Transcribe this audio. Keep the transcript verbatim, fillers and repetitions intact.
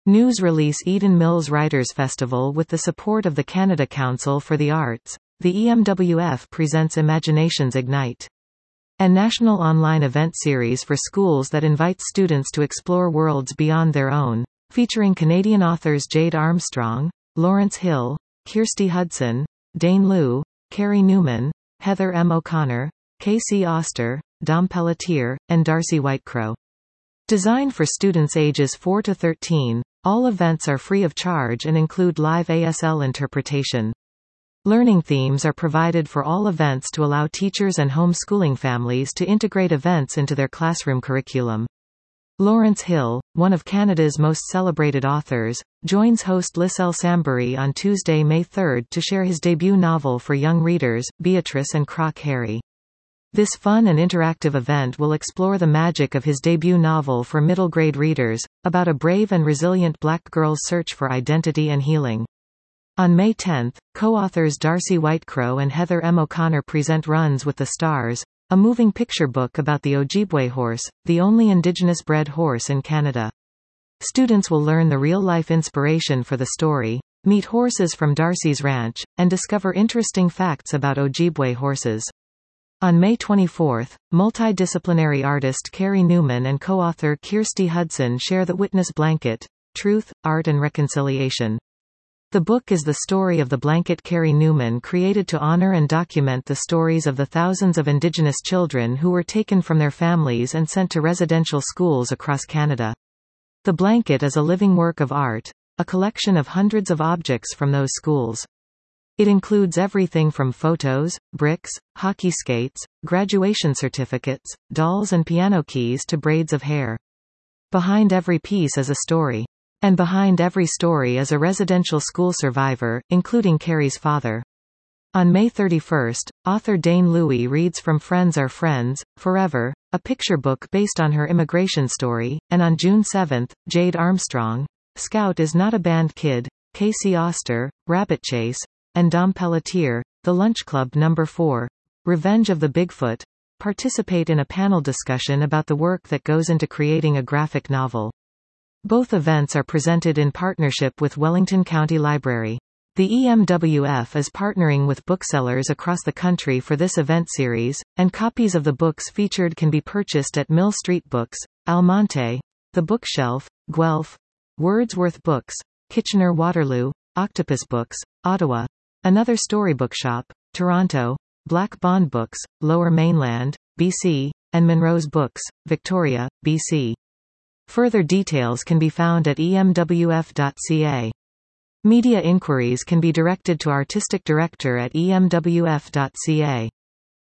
News release Eden Mills Writers Festival. With the support of the Canada Council for the Arts, the E M W F presents Imaginations Ignite, a national online event series for schools that invites students to explore worlds beyond their own, featuring Canadian authors Jade Armstrong, Lawrence Hill, Kirsty Hudson, Dane Liu, Carey Newman, Heather M. O'Connor, Casey Oster, Dom Pelletier, and Darcy Whitecrow. Designed for students ages four to thirteen, all events are free of charge and include live A S L interpretation. Learning themes are provided for all events to allow teachers and homeschooling families to integrate events into their classroom curriculum. Lawrence Hill, one of Canada's most celebrated authors, joins host Lisselle Sambury on Tuesday, May third to share his debut novel for young readers, Beatrice and Croc Harry. This fun and interactive event will explore the magic of his debut novel for middle-grade readers, about a brave and resilient black girl's search for identity and healing. On May tenth, co-authors Darcy Whitecrow and Heather M. O'Connor present Runs with the Stars, a moving picture book about the Ojibwe horse, the only Indigenous-bred horse in Canada. Students will learn the real-life inspiration for the story, meet horses from Darcy's ranch, and discover interesting facts about Ojibwe horses. On May twenty-fourth, multidisciplinary artist Carey Newman and co-author Kirsty Hudson share The Witness Blanket, Truth, Art and Reconciliation. The book is the story of the blanket Carey Newman created to honor and document the stories of the thousands of Indigenous children who were taken from their families and sent to residential schools across Canada. The blanket is a living work of art, a collection of hundreds of objects from those schools. It includes everything from photos, bricks, hockey skates, graduation certificates, dolls and piano keys to braids of hair. Behind every piece is a story. And behind every story is a residential school survivor, including Carey's father. On May thirty-first, author Dane Liu reads from Friends Are Friends, Forever, a picture book based on her immigration story, and on June seventh, Jade Armstrong, Scout is Not a Band Kid, Casey Oster, Rabbit Chase, and Dom Pelletier, The Lunch Club number four, Revenge of the Bigfoot, participate in a panel discussion about the work that goes into creating a graphic novel. Both events are presented in partnership with Wellington County Library. The E M W F is partnering with booksellers across the country for this event series, and copies of the books featured can be purchased at Mill Street Books, Almonte, The Bookshelf, Guelph, Wordsworth Books, Kitchener-Waterloo, Octopus Books, Ottawa, Another Storybook Shop, Toronto, Black Bond Books, Lower Mainland, B C, and Monrose Books, Victoria, B C. Further details can be found at e m w f dot c a. Media inquiries can be directed to Artistic Director at e m w f dot c a.